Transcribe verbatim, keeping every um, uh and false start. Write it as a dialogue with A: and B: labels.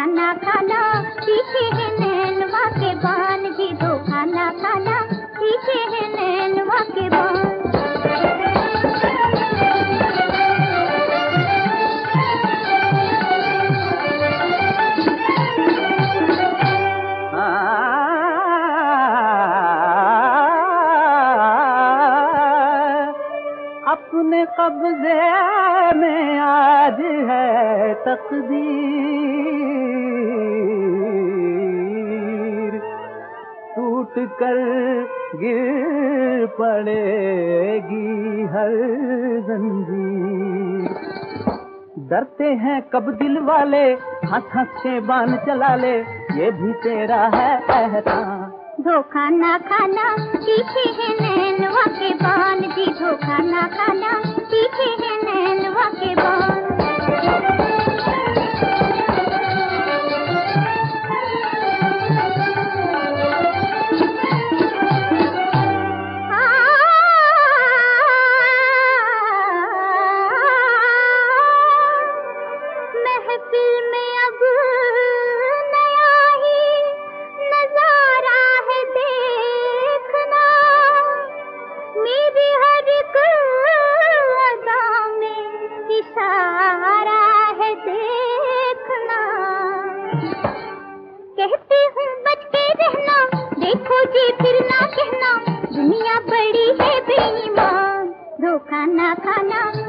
A: ना खाना, पीछे है नैनवा के बान जी, धोखा ना खाना, पीछे है नैनवा के बान।
B: अपने कब्जे में आज है तकदीर, टूट कर गिर पड़ेगी हर जंजीर। डरते हैं कब दिल वाले, हंस हंस के बान चला ले, ये भी तेरा है एहसान।
A: धोखा ना खाना, पीछे है नैनवा के बान जी, धोखा ना खाना, पीछे है नैनवा के बान। महफिल में अब नया ही नजारा है देखना, मेरी हर एक अदा में इशारा है देखना। कहती हूँ बच के रहना, देखो जी फिर ना कहना, दुनिया बड़ी है बेईमान। धोखा ना खाना,